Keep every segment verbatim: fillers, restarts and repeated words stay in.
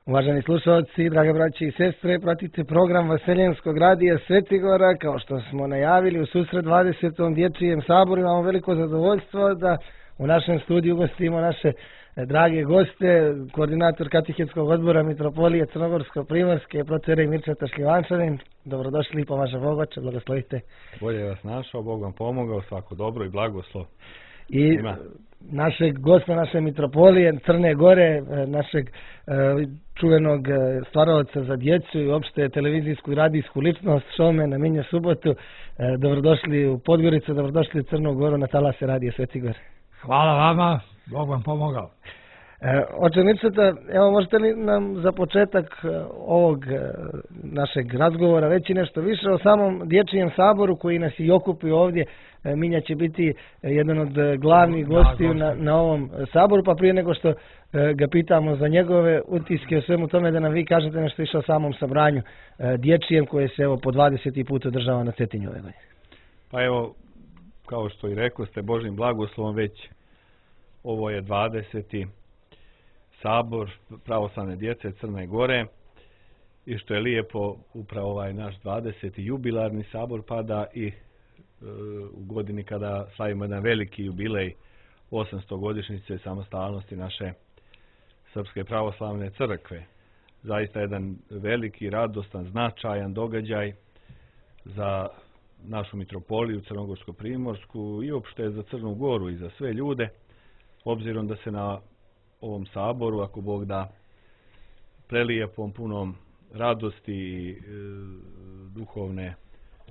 Uvaženi slušalci, drage braći i sestre, pratite program Vaseljenskog radija Svetigora. Kao što smo najavili, u susret dvadesetom dječjem saboru imamo veliko zadovoljstvo da u našem studiju gostimo naše drage goste, koordinator katehetskog odbora Mitropolije Crnogorsko-Primorske, protere Mirčeta Šljivančanin. Dobrodošli i pomaže Bogoče, blagoslovite. Bolje vas našao, Bog vam pomogao, svako dobro i blagoslov. I Ima. našeg gosta, naše mitropolije Crne Gore, našeg čuvenog stvaraoca za djecu i uopšte televizijsku i radijsku ličnost, šoumena Minja Subotu. Dobrodošli u Podgoricu, dobrodošli u Crnu Goru na talase radija Svetigor. Hvala vama, Bog vam pomogao. Oče Mirčeta, evo možete li nam za početak ovog našeg razgovora reći nešto više o samom dječjem saboru koji nas i okupio ovdje. Minja će biti jedan od glavnih gostiju na, na ovom saboru, pa prije nego što ga pitamo za njegove utiske o svemu tome, da nam vi kažete nešto više o samom sabranju dječjem koje se evo po dvadeseti put održava na Cetinju ove godine. Pa evo, kao što i rekao ste, Božim blagoslovom već ovo je dvadeseti sabor pravoslavne djece Crne Gore i što je lijepo, upravo ovaj naš dvadeseti jubilarni sabor pada i e, u godini kada slavimo jedan veliki jubilej osamsto godišnjice samostalnosti naše Srpske pravoslavne crkve. Zaista jedan veliki, radostan, značajan događaj za našu mitropoliju Crnogorsko-Primorsku i uopšte za Crnu Goru i za sve ljude, obzirom da se na ovom saboru, ako Bog da, prelijepom, punom radosti i e, duhovne, e,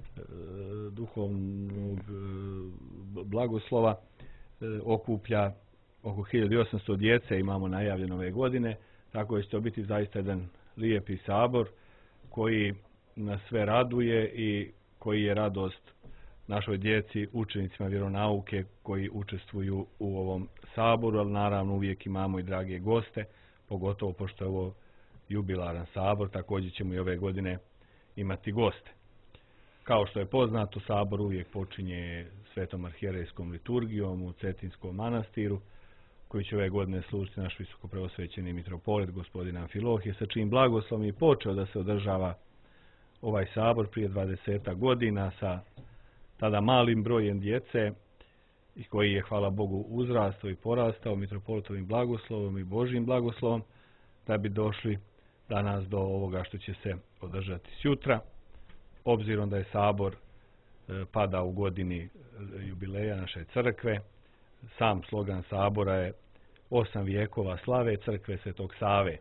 duhovnog e, blagoslova e, okuplja oko hiljadu osamsto djece, imamo najavljeno ove godine, tako da će to biti zaista jedan lijepi sabor koji nas sve raduje i koji je radost našoj djeci, učenicima vjeronauke koji učestvuju u ovom saboru, ali naravno uvijek imamo i drage goste, pogotovo pošto je ovo jubilaran sabor, također ćemo i ove godine imati goste. Kao što je poznato, sabor uvijek počinje svetom arhijerejskom liturgijom u Cetinskom manastiru, koji će ove godine služiti naš visoko preosvećeni mitropolit gospodin Amfilohije, sa čijim blagoslovom je počeo da se održava ovaj sabor prije dvadeset godina sa tada malim brojem djece i koji je, hvala Bogu, uzrastao i porastao mitropolitovim blagoslovom i Božjim blagoslovom, da bi došli danas do ovoga što će se održati sutra, obzirom da je sabor e, pada u godini jubileja naše crkve. Sam slogan sabora je osam vijekova slave crkve Svetog Save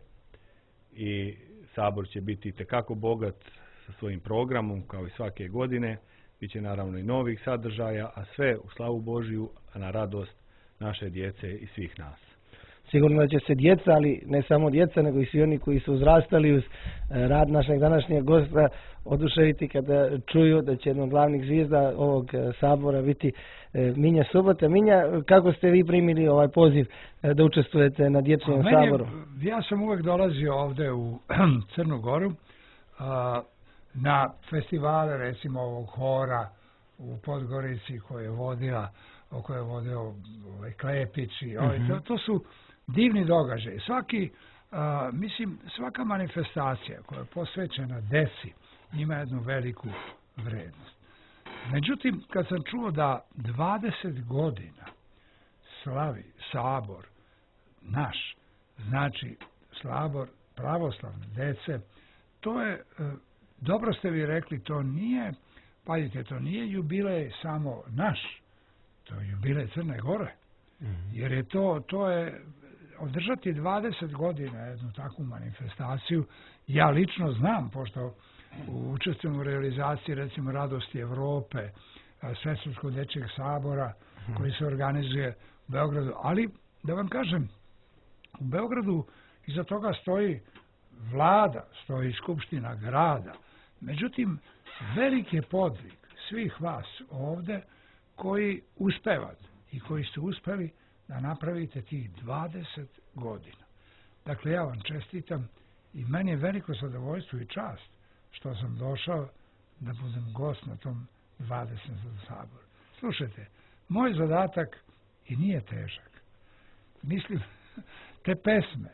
i sabor će biti itekako bogat sa svojim programom kao i svake godine. Biće naravno i novih sadržaja, a sve u slavu Božiju, a na radost naše djece i svih nas. Sigurno da će se djeca, ali ne samo djeca, nego i svi oni koji su uzrastali uz rad našeg današnjeg gosta oduševiti kada čuju da će jedan od glavnih zvijezda ovog sabora biti Minja Subota. Minja, kako ste vi primili ovaj poziv da učestvujete na dječjem saboru? Ja sam uvijek dolazio ovdje u Crnu Goru na festivale, recimo ovog hora u Podgorici koje je vodila, koje je vodio ovaj Klepić i ovaj, mm-hmm. to, to su divni događaji. Svaki, uh, mislim, svaka manifestacija koja je posvećena deci ima jednu veliku vrednost. Međutim, kad sam čuo da dvadeset godina slavi sabor naš, znači sabor pravoslavne dece, to je, uh, dobro ste vi rekli, to nije, pazite, to nije jubilej samo naš, to je jubilej Crne Gore. Mm-hmm. Jer je to, to je, održati dvadeset godina jednu takvu manifestaciju, ja lično znam, pošto učestvujem u realizaciji, recimo, Radosti Evrope, Svesrpskog dječjeg sabora, mm-hmm. koji se organizuje u Beogradu, ali, da vam kažem, u Beogradu iza toga stoji vlada, stoji skupština grada. Međutim, veliki je podvig svih vas ovdje koji uspevate i koji ste uspjeli da napravite tih dvadeset godina. Dakle, ja vam čestitam i meni je veliko zadovoljstvo i čast što sam došao da budem gost na tom dvadesetom saboru. Slušajte, moj zadatak i nije težak. Mislim, te pesme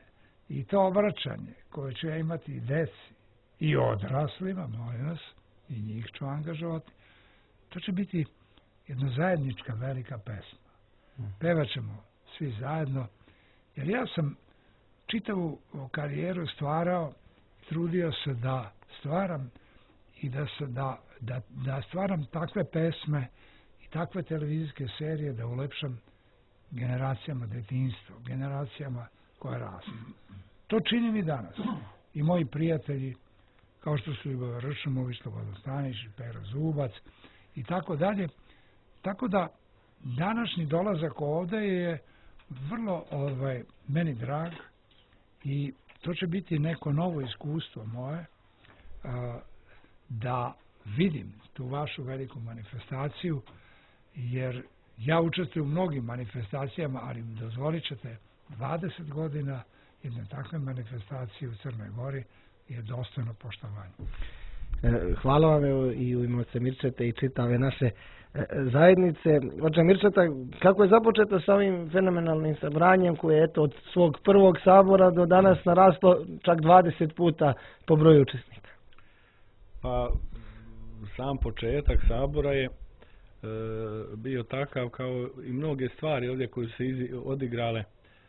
I to obraćanje koje ću ja imati i deci i odraslima, molim vas, i njih ću angažovati, to će biti jedna zajednička velika pesma. Pevat ćemo svi zajedno, jer ja sam čitavu karijeru stvarao, trudio se da stvaram i da, se da, da, da stvaram takve pesme i takve televizijske serije da ulepšam generacijama detinjstva, generacijama koje rastu. To činim i danas. I moji prijatelji, kao što su Ljuboja Ršumović, Slobodan Stanić, Pero Zubac i tako dalje. Tako da današnji dolazak ovde je vrlo ovaj, meni drag i to će biti neko novo iskustvo moje a, da vidim tu vašu veliku manifestaciju, jer ja učestvujem u mnogim manifestacijama, ali dozvolit ćete dvadeset godina jedne takve manifestacije u Crnoj Gori je dostojno poštovanje. Hvala vam i u ime oca Mirčeta i čitave naše zajednice. Oče Mirčeta, kako je započeto sa ovim fenomenalnim sabranjem koje je eto, od svog prvog sabora do danas naraslo čak dvadeset puta po broju učesnika? Pa, sam početak sabora je e, bio takav kao i mnoge stvari ovdje koje su se izi, odigrale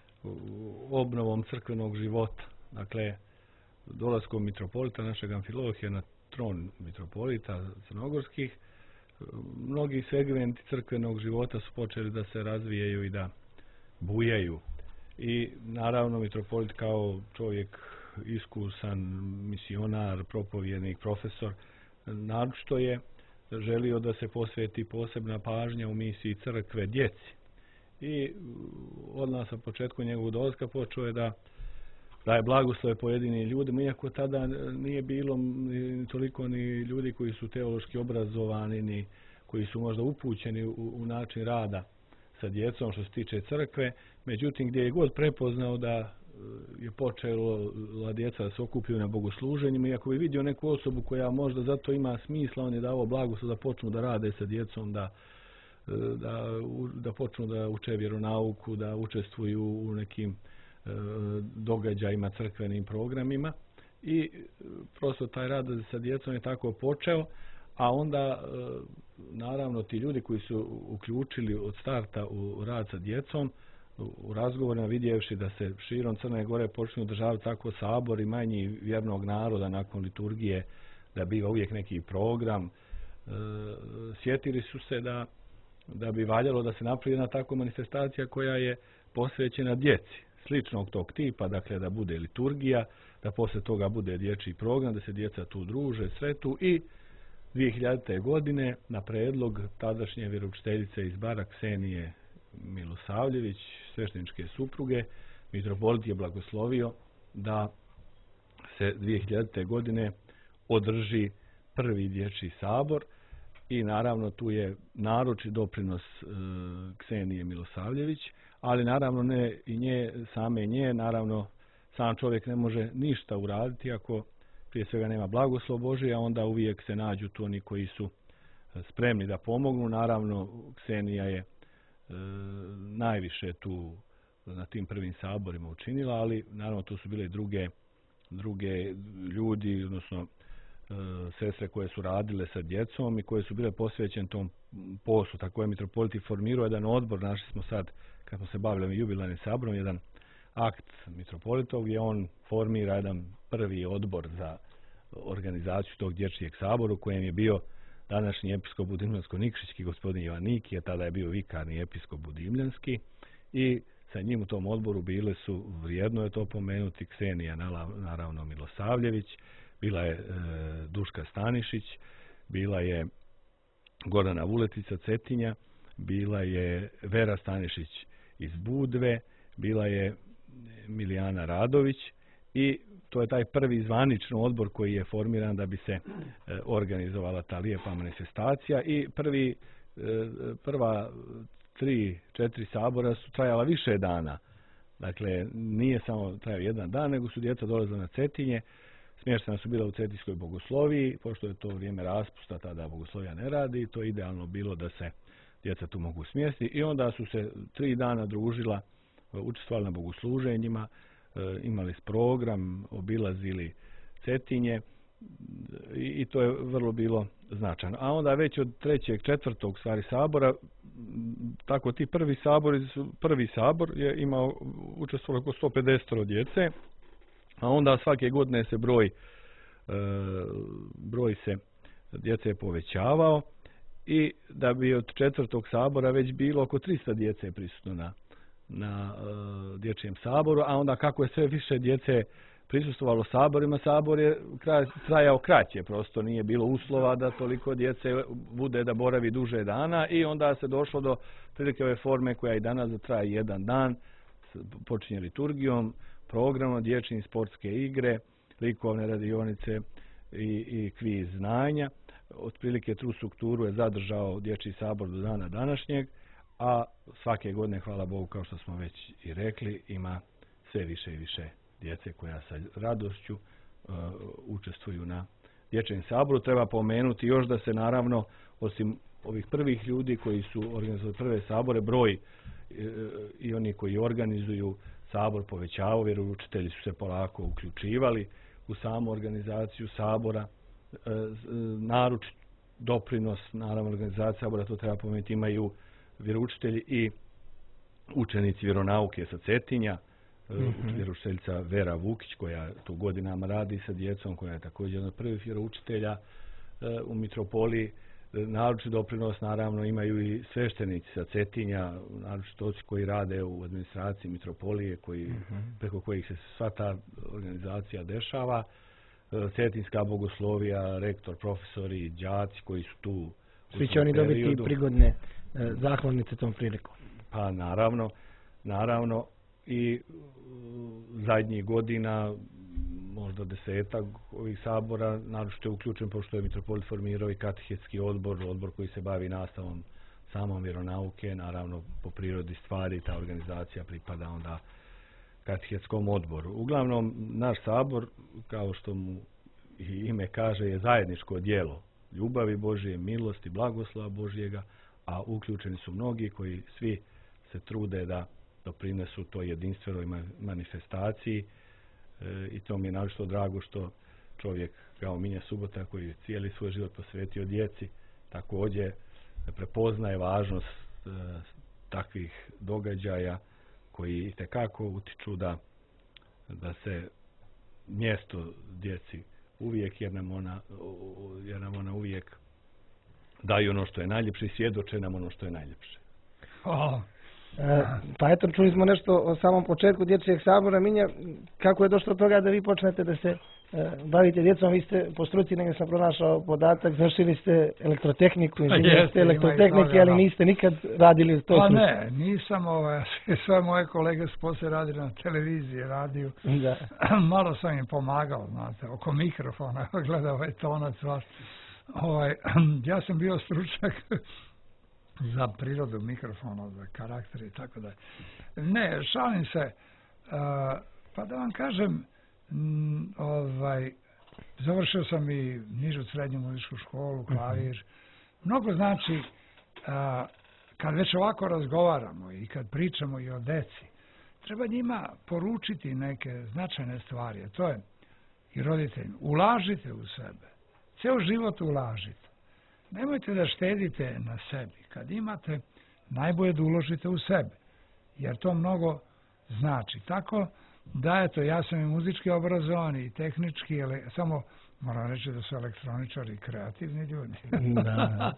obnovom crkvenog života. Dakle, dolaskom mitropolita našeg Amfilohija na tron mitropolita crnogorskih, mnogi segmenti crkvenog života su počeli da se razvijaju i da bujaju. I naravno mitropolit kao čovjek iskusan, misionar, propovjednik, profesor, naročito je želio da se posveti posebna pažnja u misiji crkve djeci. I odmah sa početku njegovog dolaska počeo je da daje blagoslove pojedinim ljudima, iako tada nije bilo ni toliko ni ljudi koji su teološki obrazovani, ni koji su možda upućeni u, u način rada sa djecom što se tiče crkve. Međutim, gdje je god prepoznao da je počelo djeca da se okupljaju na bogosluženjima, i ako bi vidio neku osobu koja možda zato ima smisla, on je dao blagoslov da počnu da rade sa djecom, da da, da počnu da uče vjeronauku, da učestvuju u nekim e, događajima, crkvenim programima. I prosto taj rad sa djecom je tako počeo, a onda e, naravno ti ljudi koji su uključili od starta u rad sa djecom, u, u razgovorima vidjevši da se širom Crne Gore počnu održavati tako sabor i manji vjernog naroda nakon liturgije, da biva uvijek neki program, e, sjetili su se da da bi valjalo da se napravi jedna takva manifestacija koja je posvećena djeci, sličnog tog tipa, dakle da bude liturgija, da posle toga bude dječji program, da se djeca tu druže, svetu. I dvije hiljadite. godine na predlog tadašnje vjeroučiteljice iz Bara Ksenije Milosavljević, svešteničke supruge, mitropolit je blagoslovio da se dvije hiljadite. godine održi prvi dječji sabor. I naravno tu je naročit doprinos e, Ksenije Milosavljević, ali naravno ne i nje, same nje, naravno sam čovjek ne može ništa uraditi ako prije svega nema blagoslov Božji, a onda uvijek se nađu tu oni koji su spremni da pomognu. Naravno Ksenija je e, najviše tu na tim prvim saborima učinila, ali naravno tu su bile druge, druge ljudi, odnosno sestre koje su radile sa djecom i koje su bile posvećene tom poslu. Tako je mitropolit i formirao jedan odbor. Našli smo sad, kad smo se bavili jubilarnim saborom, jedan akt mitropolitov gdje on formira jedan prvi odbor za organizaciju tog dječjeg sabora, u kojem je bio današnji episkop Budimljansko-Nikšićki gospodin Ivan Nikija, tada je bio vikarni episkop Budimljanski, i sa njim u tom odboru bile su, vrijedno je to pomenuti, Ksenija naravno Milosavljević, bila je e, Duška Stanišić, bila je Gordana Vuletica Cetinja, bila je Vera Stanišić iz Budve, bila je Milijana Radović, i to je taj prvi zvanični odbor koji je formiran da bi se e, organizovala ta lijepa manifestacija. I prvi, e, prva tri, četiri sabora su trajala više dana. Dakle, nije samo trajao jedan dan, nego su djeca dolazila na Cetinje. Smještena su bila u Cetinskoj bogosloviji, pošto je to vrijeme raspusta, tada bogoslovija ne radi, to je idealno bilo da se djeca tu mogu smjestiti. I onda su se tri dana družila, učestvovala na bogosluženjima, imali s program, obilazili Cetinje i to je vrlo bilo značajno. A onda već od trećeg, četvrtog stvari sabora, tako ti prvi sabori, prvi sabor je imao učestvovalo oko sto pedeset djece, a onda svake godine se broj broj se djece povećavao i da bi od četvrtog sabora već bilo oko tristo djece prisutno na, na uh, dječjem saboru, a onda kako je sve više djece prisustvovalo saborima, sabor je kraj, trajao kraće, prosto nije bilo uslova da toliko djece bude da boravi duže dana i onda se došlo do prilike ove forme koja i danas traje jedan dan, počinje liturgijom, programom, dječje sportske igre, likovne radionice i, i kviz znanja. Otprilike tu strukturu je zadržao dječji sabor do dana današnjeg, a svake godine, hvala Bogu, kao što smo već i rekli, ima sve više i više djece koja sa radošću uh, učestvuju na dječjem saboru. Treba pomenuti još da se naravno, osim ovih prvih ljudi koji su organizovali prve sabore, broj uh, i oni koji organizuju sabor povećavao, vjeroučitelji su se polako uključivali u samu organizaciju sabora. E, naročit doprinos, naravno, organizacija sabora, to treba pomenuti, imaju vjeroučitelji i učenici vjeronauke sa Cetinja, mm-hmm. vjeroučiteljica Vera Vukić, koja tu godinama radi sa djecom, koja je također jedan od prvih vjeroučitelja e, u mitropoliji. Naročit doprinos, naravno, imaju i sveštenici sa Cetinja, naročit toci koji rade u administraciji mitropolije, koji, mm-hmm. preko kojih se sva ta organizacija dešava. Cetinska bogoslovija, rektor, profesori, đaci koji su tu. Svi će oni dobiti periodu. Prigodne e, zahvalnice tom prilikom. Pa naravno, naravno i zadnjih godina, možda desetak ovih sabora, naročito je uključen, pošto je mitropolit formirao i katehetski odbor, odbor koji se bavi nastavom samom vjeronauke, naravno po prirodi stvari ta organizacija pripada onda katehetskom odboru. Uglavnom, naš sabor, kao što mu i ime kaže, je zajedničko djelo ljubavi Božije, milosti, blagoslova Božjega, a uključeni su mnogi koji svi se trude da doprinesu toj jedinstvenoj manifestaciji e, i to mi je naročito drago što čovjek kao Minja Subota, koji je cijeli svoj život posvetio djeci, također prepoznaje važnost e, takvih događaja koji itekako utiču da, da se mjesto djeci uvijek, jer nam ona, jer nam ona uvijek daju ono što je najljepše i svjedoče nam ono što je najljepše. Oh. E, pa eto, čuli smo nešto o samom početku dječjeg sabora. Minja, kako je došlo do toga da vi počnete da se e, bavite djecom? Vi ste po struci, negdje sam pronašao podatak, završili ste elektrotehniku, inženjer ste elektrotehnike, ali niste nikad radili u toj struci. Pa ne, nisam, ovaj, sve moje kolege su poslije radili na televiziji, radiju. Da. Malo sam im pomagao, znate, oko mikrofona, gledao ovaj tonac vaš. Ovaj, ja sam bio stručnjak za prirodu mikrofona, za karakter i tako da. Ne, šalim se. Uh, pa da vam kažem, m, ovaj, završio sam i nižu srednju muzičku školu, klavir. Mm-hmm. Mnogo znači, uh, kad već ovako razgovaramo i kad pričamo i o deci, treba njima poručiti neke značajne stvari. To je i roditeljima. Ulažite u sebe. Ceo život ulažite. Nemojte da štedite na sebi. Kad imate, najbolje da uložite u sebe. Jer to mnogo znači. Tako da, eto, ja sam i muzički obrazovan i tehnički, ali samo moram reći da su elektroničari kreativni ljudi. Da.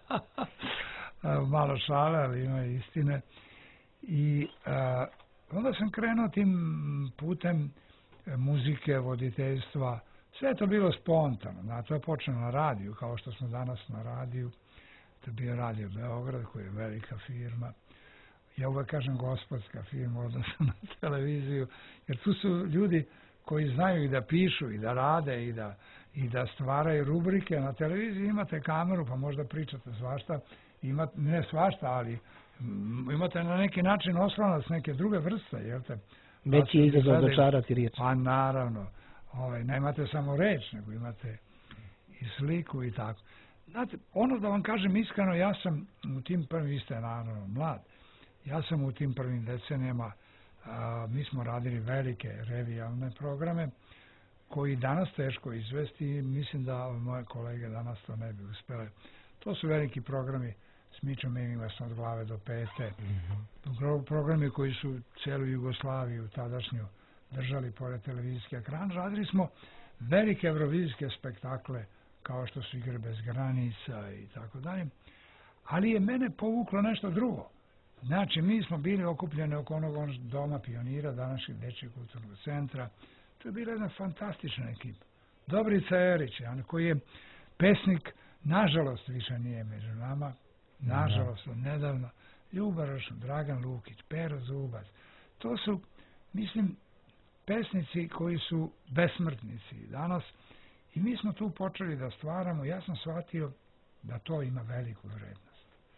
Malo šale, ali ima istine. I a, onda sam krenuo tim putem muzike, voditeljstva. Sve je to bilo spontano. Znači, to je počelo na radiju, kao što smo danas na radiju. To je bio Radio Beograd, koji je velika firma. Ja uvek kažem gospodska firma, odnosno na televiziju, jer tu su ljudi koji znaju i da pišu, i da rade, i da, i da stvaraju rubrike. Na televiziji imate kameru, pa možda pričate svašta. Imate, ne svašta, ali imate na neki način oslonac neke druge vrste, jel te? Već je izazov dočarati riječ. Pa naravno. Ovaj, ne imate samo reč, nego imate i sliku i tako. Znate, ono da vam kažem iskreno, ja sam u tim prvim, vi ste naravno mlad, ja sam u tim prvim decenijama A, mi smo radili velike revijalne programe koji danas teško izvesti i mislim da moje kolege danas to ne bi uspjele. To su veliki programi s Mićom Inglesom od glave do pete. Mm-hmm. Programi koji su cijelu Jugoslaviju tadašnju držali pored televizijske ekran. Radili smo velike evrovizijske spektakle kao što su Igre bez granica i tako dalje. Ali je mene povuklo nešto drugo. Znači, mi smo bili okupljeni oko onog doma pionira, današnjeg dečjeg kulturnog centra. To je bila jedna fantastična ekipa. Dobrica Erić, koji je pesnik, nažalost više nije među nama, nažalost od nedavno, Ljuba Rošun, Dragan Lukić, Pero Zubac. To su, mislim, pesnici koji su besmrtnici danas i mi smo tu počeli da stvaramo. Ja sam shvatio da to ima veliku vrednost.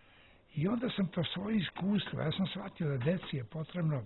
I onda sam to svoje iskustvo, ja sam shvatio da deci je potrebno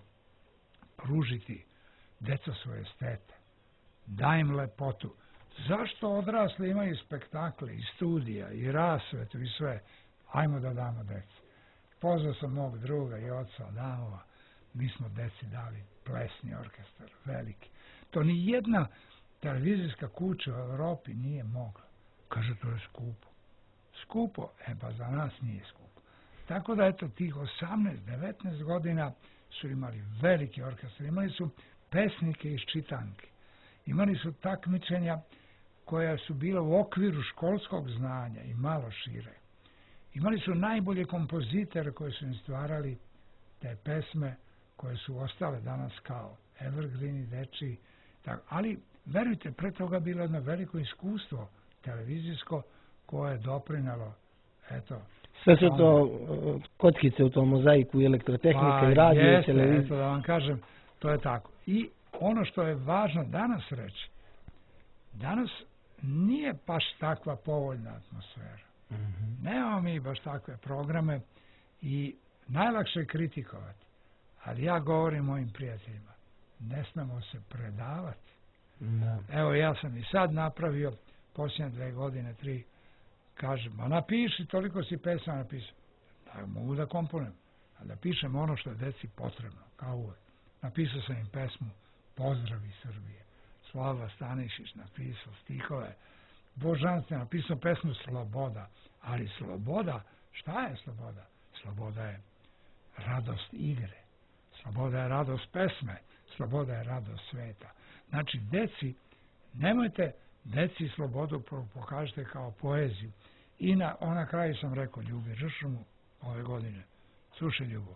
pružiti deca svoje estete, da im lepotu. Zašto odrasli imaju spektakle i studija i rasvetu i sve? Ajmo da damo deci. Pozvao sam mog druga i oca Adamova, mi smo deci dali plesni orkestar, veliki. To ni jedna televizijska kuća u Evropi nije mogla. Kaže, to je skupo. Skupo? E pa za nas nije skupo. Tako da eto tih osamnaest devetnaest godina su imali veliki orkestar, imali su pesnike iz čitanke, imali su takmičenja koja su bila u okviru školskog znanja i malo šire. Imali su najbolje kompozitore koji su im stvarali te pesme koje su ostale danas kao evergreeni, dečiji. Ali, verujte, pre toga bilo jedno veliko iskustvo televizijsko koje je doprinalo, eto, sve su to uh, kockice u tom mozaiku i elektrotehnika pa, i radio jeste, i televizija. Eto da vam kažem, to je tako. I ono što je važno danas reći, danas nije baš takva povoljna atmosfera. Mm-hmm. Nemamo mi baš takve programe i najlakše je kritikovati. Ali ja govorim mojim prijateljima, ne smemo se predavati. No. Evo, ja sam i sad napravio, posljednje dve godine, tri, kažem, ma napiši, toliko si pesma napisao. Da, mogu da komponujem, a da pišem ono što je deci potrebno, kao uvek. Napisao sam im pesmu Pozdravi Srbije. Slava Stanišić napisao stihove. Božanstvo napisao pesmu Sloboda. Ali sloboda, šta je sloboda? Sloboda je radost igre. Sloboda je radost pesme. Sloboda je radost sveta. Znači, deci, nemojte deci slobodu pokažete kao poeziju. I na, na kraju sam rekao Ljubi Žršumu ove godine. Slušaj, Ljubo,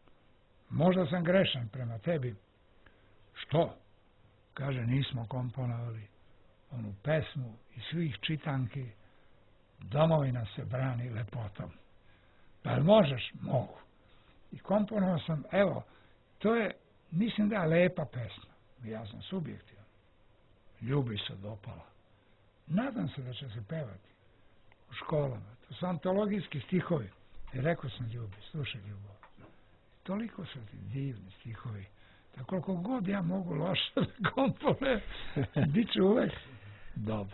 možda sam grešan prema tebi. Što? Kaže, nismo komponovali onu pesmu i svih čitanki Domovina se brani lepotom. Pa li možeš? Mogu. I komponovao sam, evo, to je, mislim da je lepa pesma. Ja sam subjektivan. Ljubi se dopala. Nadam se da će se pevati u školama. To su antologijski stihovi. I rekao sam Ljubi, slušaj Ljubo, toliko su ti divni stihovi, da koliko god ja mogu loše da kompone, bit ću uvek dobro.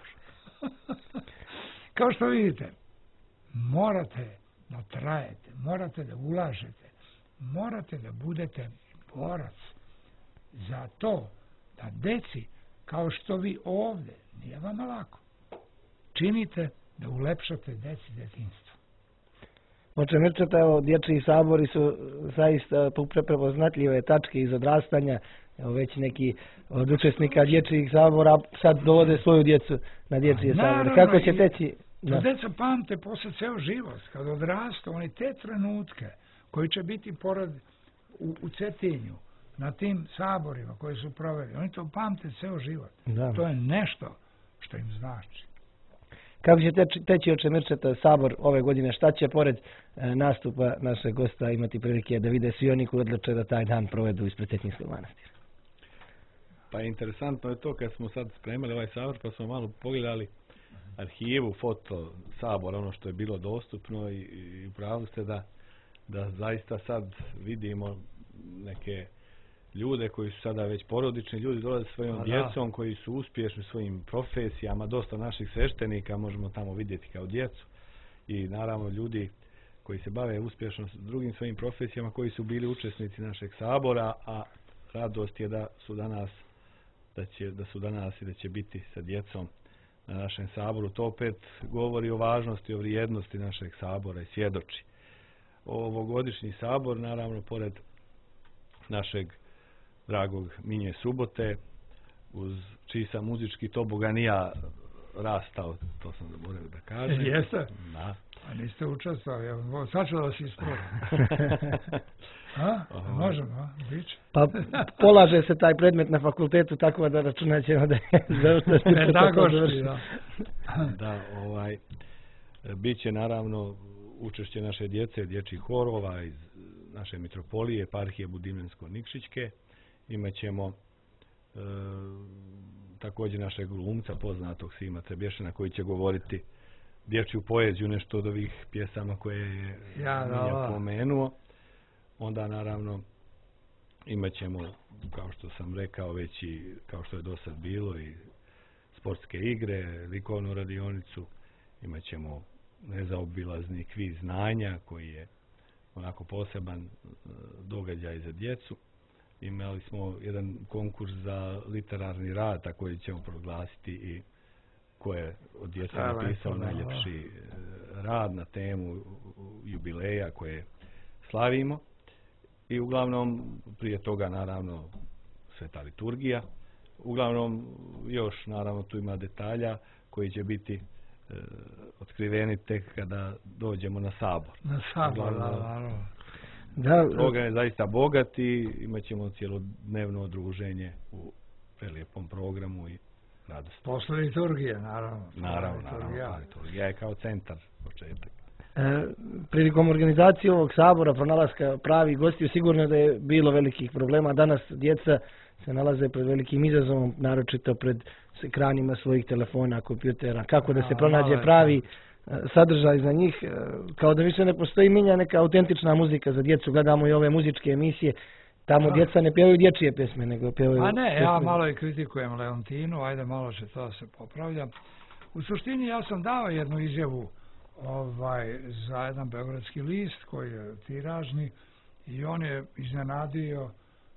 Kao što vidite, morate da trajete, morate da ulažete, morate da budete borac za to da deci, kao što vi ovde, nije vama lako, činite da ulepšate deci detinjstvo. Oče Mirčeta, evo, dječji sabori su zaista prepoznatljive tačke iz odrastanja. Evo, već neki od učesnika dječjih sabora sad dovode svoju djecu na dječje sabore. Kako će teći? To deca pamte posle ceo život. Kad odrastu, oni te trenutke koji će biti pored u, u Cetinju, na tim saborima koji su proveli, oni to pamte ceo život. Da. To je nešto što im znači. Kako će teći, teći oče Mirčeta sabor ove godine? Šta će pored e, nastupa našeg gosta imati prilike da vide svi oni koji odluče da taj dan provedu ispred Cetinjskog manastira? Pa interesantno je to kad smo sad spremali ovaj sabor pa smo malo pogledali arhivu, foto sabora, ono što je bilo dostupno i, i upravo ste da, da zaista sad vidimo neke ljude koji su sada već porodični, ljudi dolaze svojom djecom, koji su uspješni svojim profesijama, dosta naših sveštenika možemo tamo vidjeti kao djecu i naravno ljudi koji se bave uspješno s drugim svojim profesijama, koji su bili učesnici našeg sabora, a radost je da su danas da će da su danas i da će biti sa djecom na našem saboru. To opet govori o važnosti, o vrijednosti našeg sabora i svjedoči. Ovogodišnji sabor, naravno, pored našeg dragog Minje Subote, uz čiji sam muzički toboganija rastao, to sam zaboravio da kažem. Jeste? Da. A niste učestvali, sad ću da vas ispravim. A? Možemo, a? Biće. Pa polaže se taj predmet na fakultetu, tako da računat ćemo da je završiti. Pedagoški, da. Da, ovaj, bit će naravno učešće naše djece, dječjih horova iz naše mitropolije, eparhije Budimljansko-Nikšićke. Imaćemo e, također našeg glumca, poznatog Sima Trebješina, koji će govoriti dječju poeziju, nešto od ovih pjesama koje je ja, Minja pomenuo. Onda naravno imat ćemo, kao što sam rekao, već i kao što je do sad bilo, i sportske igre, likovnu radionicu, imat ćemo nezaobilazni kviz znanja koji je onako poseban događaj za djecu. Imali smo jedan konkurs za literarni rad, tako koji ćemo proglasiti i ko je od djece napisao najljepši rad na temu jubileja koje slavimo. I uglavnom, prije toga naravno sveta liturgija. Uglavnom, još naravno tu ima detalja koji će biti e, otkriveni tek kada dođemo na sabor. Na sabor, naravno. Da, program je zaista bogat i imat ćemo cijelodnevno druženje u prelijepom programu i radosti. Posle liturgije, naravno. Naravno, naravno. Liturgija je kao centar početak. E, prilikom organizacije ovog sabora, pronalaska pravi gostiju, sigurno da je bilo velikih problema. Danas djeca se nalaze pred velikim izazovom, naročito pred ekranima svojih telefona, kompjutera. Kako da se pronađe pravi sadržaj za njih, kao da više ne postoji Minja neka autentična muzika za djecu. Gledamo i ove muzičke emisije, tamo djeca ne pjevaju dječje pjesme, nego pjevaju... A ne, ja malo i kritikujem Leontinu, ajde malo će to se popravlja. U suštini ja sam dao jednu izjavu ovaj, za jedan beogradski list koji je tiražni i on je iznenadio,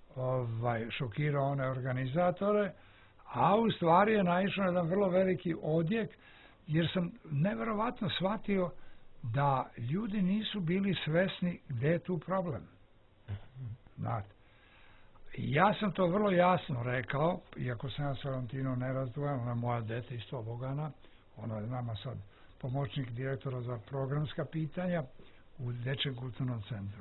ovaj, šokirao one organizatore, a u stvari je naišao na jedan vrlo veliki odjek, jer sam neverovatno shvatio da ljudi nisu bili svesni gdje je tu problem. Znate, ja sam to vrlo jasno rekao, iako sam ja s Leontinom ne razdvojeno, ona je moja dete isto Bogana, ona je nama sad pomoćnik direktora za programska pitanja u Dečjem kulturnom centru.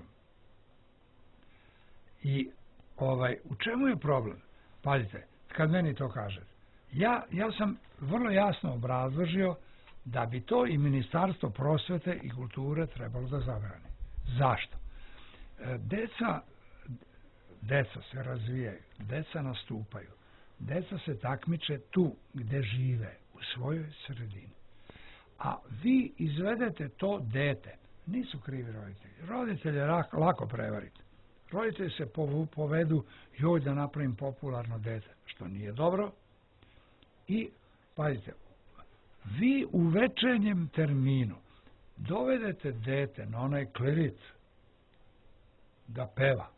I ovaj, u čemu je problem? Pazite, kad meni to kažete. Ja, ja sam vrlo jasno obrazložio da bi to i Ministarstvo prosvete i kulture trebalo da zabrani. Zašto? Deca, deca se razvijaju, deca nastupaju, deca se takmiče tu gde žive, u svojoj sredini. A vi izvedete to dete, nisu krivi roditelji. Roditelje lako prevariti. Roditelji se povedu, joj da napravim popularno dete, što nije dobro. I, pazite, vi u večernjem terminu dovedete dete na onaj kliric da peva.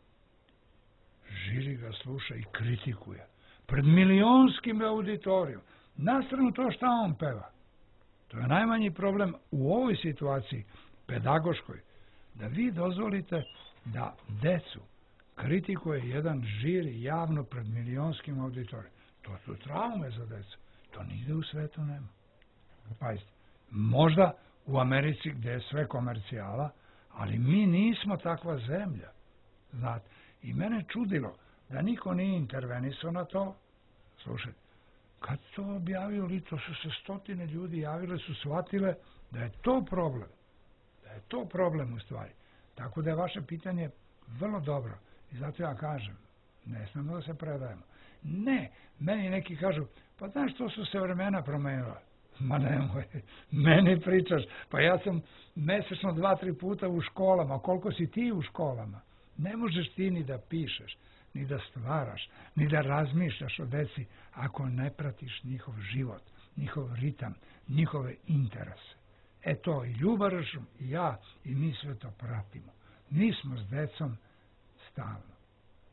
Žiri ga sluša i kritikuje. Pred milionskim auditorijom. Na stranu to šta on peva. To je najmanji problem u ovoj situaciji, pedagoškoj, da vi dozvolite da decu kritikuje jedan žiri javno pred milionskim auditorijom. To su traume za decu. To nigde u svetu nema. Pazite, možda u Americi gdje je sve komercijala, ali mi nismo takva zemlja. Znate, i mene čudilo da niko nije intervenisao na to. Slušajte, kad to objavio li, to su se stotine ljudi javile, su shvatile da je to problem. Da je to problem u stvari. Tako da je vaše pitanje vrlo dobro. I zato ja kažem, ne smemo da se predajemo. Ne, meni neki kažu, pa znaš što su se vremena promenila? Ma nemoj, meni pričaš, pa ja sam mesečno dva, tri puta u školama, koliko si ti u školama? Ne možeš ti ni da pišeš, ni da stvaraš, ni da razmišljaš o deci ako ne pratiš njihov život, njihov ritam, njihove interese. E to i Ljubarošom, i ja, i mi sve to pratimo. Mi smo s decom stalno.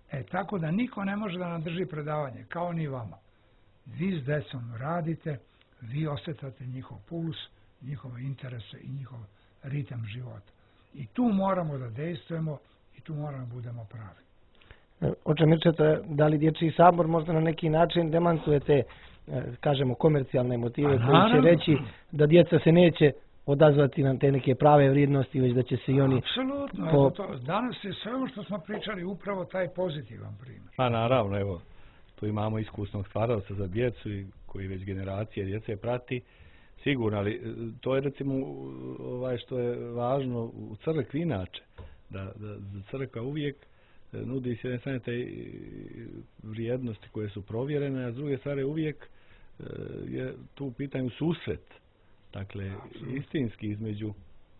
E, tako da niko ne može da nam drži predavanje, kao ni vama. Vi s decom radite, vi osjetate njihov puls, njihove interese i njihov ritam života. I tu moramo da dejstvujemo i tu moramo da budemo pravi. Oče Mirčeta, da li Dječji sabor možda na neki način demantuje te, kažemo, komercijalne motive koji će reći da djeca se neće odazvati na te neke prave vrijednosti, već da će se i oni... Apsolutno, po... to, danas je sve ovo što smo pričali upravo taj pozitivan primjer. Pa naravno, evo, tu imamo iskusnog stvaralca za djecu i koji već generacije djece prati, sigurno, ali to je recimo ovaj što je važno u crkvi inače, da, da za crkva uvijek nudi s jedne strane te vrijednosti koje su provjerene, a s druge strane uvijek je tu u pitanju susret. Dakle, istinski između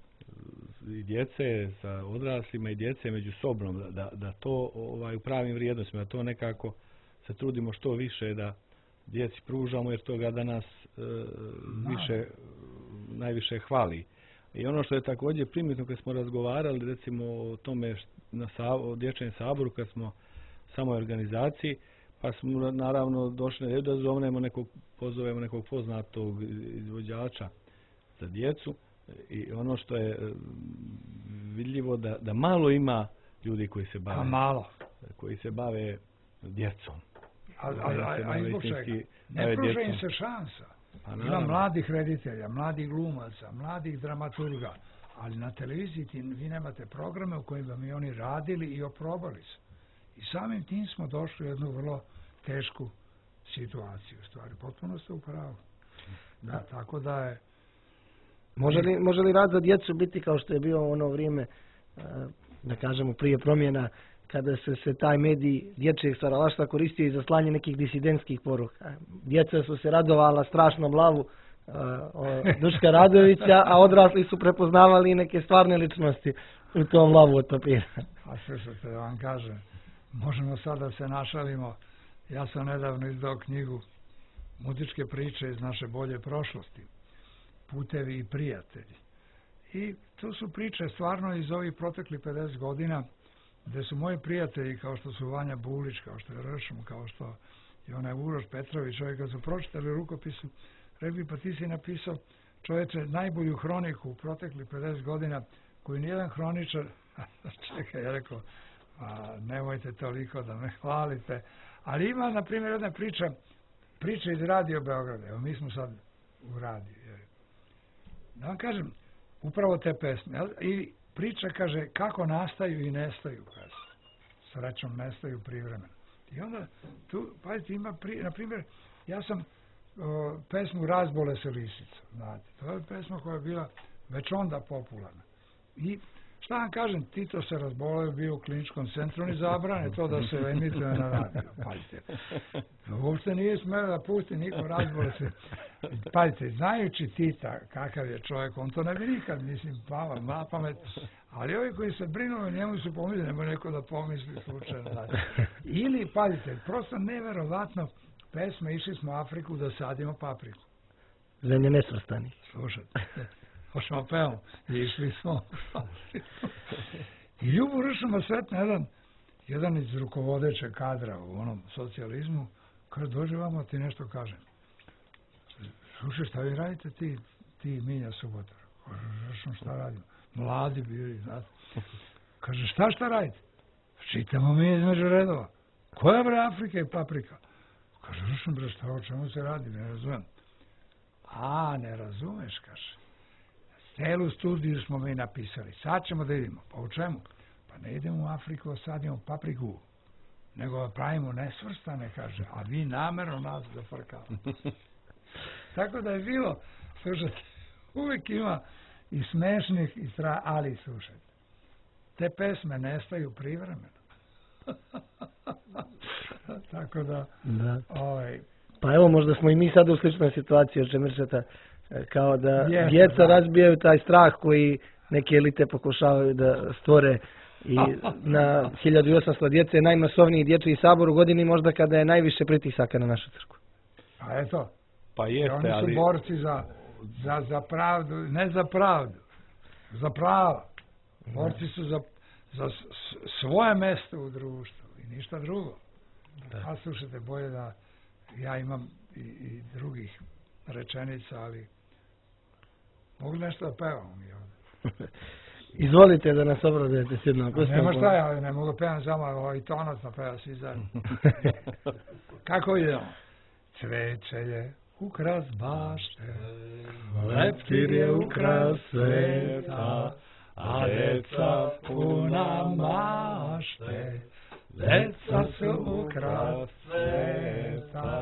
djece sa odraslima i djece među sobom, da, da to ovaj, u pravim vrijednostima, da to nekako se trudimo što više da djeci pružamo, jer toga danas e, više, najviše hvali. I ono što je također primjetno kad smo razgovarali recimo o tome na o dječjem saboru, kad smo samoj organizaciji, pa smo naravno došli da zovnemo nekog, pozovemo nekog poznatog izvođača za djecu i ono što je vidljivo da, da malo ima ljudi koji se bave, malo. koji se bave djecom. A, a, a, a zbog čega? Ne pruža im se šansa. Ima mladih reditelja, mladih glumaca, mladih dramaturga, ali na televiziji ti, vi nemate programe u kojima bi oni radili i oprobali se. I samim tim smo došli u jednu vrlo tešku situaciju. Stvari, potpuno ste u pravu. Da, tako da je... Može li, može li rad za djecu biti kao što je bio ono vrijeme, da kažemo, prije promjena, kada se, se taj medij dječjeg stvaralaštva koristio i za slanje nekih disidentskih poruka. Djeca su se radovala strašnom lavu uh, Duška Radovića, a odrasli su prepoznavali neke stvarne ličnosti u tom lavu od papira. A sve što te vam kažem, možemo sad da se našalimo. Ja sam nedavno izdao knjigu Muzičke priče iz naše bolje prošlosti, Putevi i prijatelji. I to su priče stvarno iz ovih proteklih pedeset godina, gdje su moji prijatelji, kao što su Vanja Bulić, kao što je Ršum, kao što je onaj Uroš Petrović, ovi kad su pročitali rukopisu, rekli, pa ti si napisao, čovječe, najbolju hroniku u proteklih pedeset godina, koju nijedan hroničar, čekaj, ja rekao, a, nemojte toliko da me hvalite, ali ima, na primjer, jedna priča, priča iz Radio Beograda, evo mi smo sad u radiju, jer, da vam kažem, upravo te pesme, i priča kaže kako nastaju i nestaju, kaže. Srećom nestaju privremeno. I onda tu, pazite, ima, pri, na primjer, ja sam o, pesmu Razbole se lisica, znate. To je pesma koja je bila već onda popularna. I šta vam kažem, Tito se razboleo, bio u kliničkom centru, oni zabrane to da se emituje na radio. Pazite, uopšte nije smelo da pusti niko Razbole se. Pazite, znajući Tita kakav je čovjek, on to ne bi nikad, mislim, pao na pamet, ali ovi koji se brinu, njemu su pomislili, nema neko da pomisli slučajno. Ili, pazite, prosto neverovatno pesme, išli smo u Afriku da sadimo papriku. Zemlje nesvrstani. Slušajte, hoćemo pevamo, išli smo. I Ljubu Ršuma sretno jedan, jedan iz rukovodećeg kadra u onom socijalizmu, kada dođe vamo ti nešto kažem. Slušaj, šta vi radite ti, ti Minja Subotar? Kaže, Ršum, šta radimo? Mladi bili, znate. Kaže, šta šta radite? Čitamo mi između redova. Koja bre Afrika i paprika? Kaže, Ršum, bre, šta, o čemu se radi? Ne razumem. A, ne razumeš, kaže. Celu studiju smo mi napisali. Sad ćemo da idemo. Pa u čemu? Pa ne idemo u Afriku, sadimo papriku. Nego pravimo nesvrstane, kaže. A vi namerno nas zafrkavate. Tako da je bilo, slušajte, uvijek ima i smešnih i stra, ali slušajte, te pesme nestaju privremeno. Tako da, da. Ovaj, pa evo, možda smo i mi sad u sličnoj situaciji od Čemirčeta, kao da Jeste, djeca da. razbijaju taj strah koji neke elite pokušavaju da stvore i na hiljadu osamsto djece, najmasovniji dječji sabor u godini možda kada je najviše pritisaka na našu crkvu. A eto, pa jeste, oni su ali... borci za, za, za pravdu, ne za pravdu, za prava. Borci su za, za svoje mjesto u društvu. i ništa drugo. A slušajte, bolje da ja imam i, i drugih rečenica, ali mogu nešto da pevam mi ovdje. Izvolite da nas obradujete s jednom pesmom. Nema šta, ja ne mogu pevam samo ovaj tonac na peva svi zajedno. Kako idemo? Cveće je ukras bašte, leptir je ukras sveta, a deca puna mašte, deca su ukras sveta.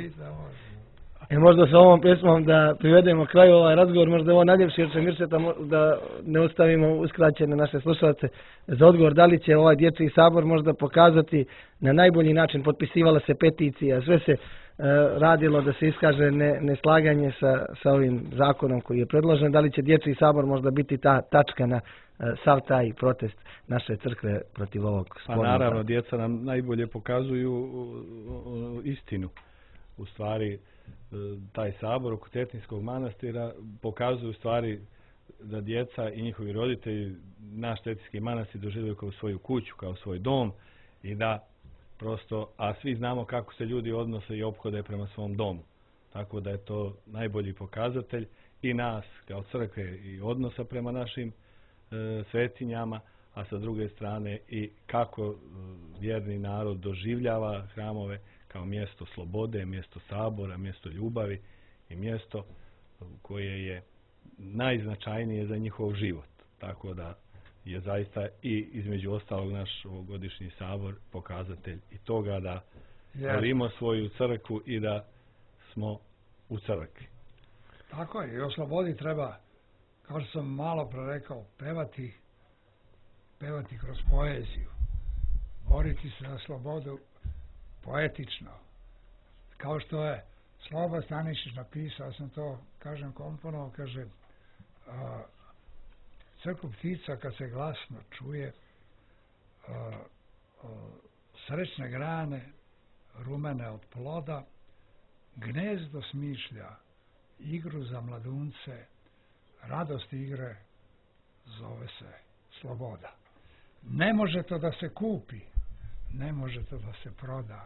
E možda sa ovom pesmom da privedemo kraju ovaj razgovor, možda je ovo najljepši od Čemirseta, da ne ostavimo uskraćene naše slušalce za odgovor da li će ovaj dječji sabor možda pokazati na najbolji način, potpisivala se peticija, sve se e, radilo da se iskaže ne, neslaganje sa, sa ovim zakonom koji je predložen, da li će dječji sabor možda biti ta tačka na e, sav taj protest naše crkve protiv ovog spornog. Pa naravno, djeca nam najbolje pokazuju u, u, u, istinu. U stvari, taj sabor oko Cetinskog manastira pokazuju u stvari da djeca i njihovi roditelji naš Cetinski manastir doživljaju kao svoju kuću, kao svoj dom i da prosto, a svi znamo kako se ljudi odnose i ophode prema svom domu. Tako da je to najbolji pokazatelj i nas kao crkve i odnosa prema našim e, svetinjama, a sa druge strane i kako e, vjerni narod doživljava hramove kao mjesto slobode, mjesto sabora, mjesto ljubavi i mjesto koje je najznačajnije za njihov život. Tako da je zaista i između ostalog naš ovogodišnji sabor pokazatelj i toga da volimo svoju crkvu i da smo u crkvi. Tako je, i o slobodi treba, kao što sam malo prerekao, pevati, pevati kroz poeziju, boriti se za slobodu poetično, kao što je Sloba Stanišić napisao, ja sam to, kažem, komponovao, kaže, a, crkvu ptica kad se glasno čuje, a, a, srećne grane, rumene od ploda, gnezdo smišlja, igru za mladunce, radost igre, zove se sloboda. Ne može to da se kupi, ne može to da se proda.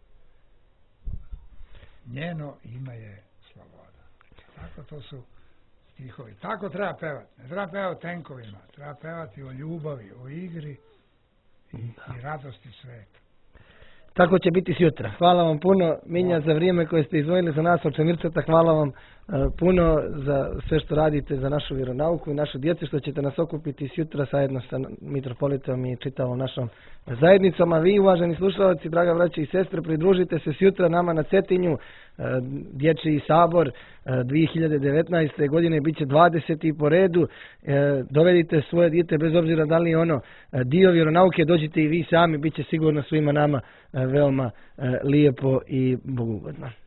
Njeno ime je sloboda. Tako to su stihovi. Tako treba pevati. Ne treba pevati o tenkovima. Treba pevati o ljubavi, o igri i, i radosti sveta. Tako će biti sutra. Hvala vam puno, Minja, za vrijeme koje ste izdvojili za nas od Čemirseta. Hvala vam puno za sve što radite za našu vjeronauku i našu djecu, što ćete nas okupiti sutra zajedno sa mitropolitom i čitavom našom zajednicom. A vi, uvaženi slušalci, draga braće i sestre, pridružite se sutra nama na Cetinju. Dječji sabor dvije hiljade devetnaeste. godine bit će dvadeseti po redu. Dovedite svoje dijete, bez obzira da li je ono dio vjeronauke, dođite i vi sami, bit će sigurno svima nama veoma lijepo i bogugodno.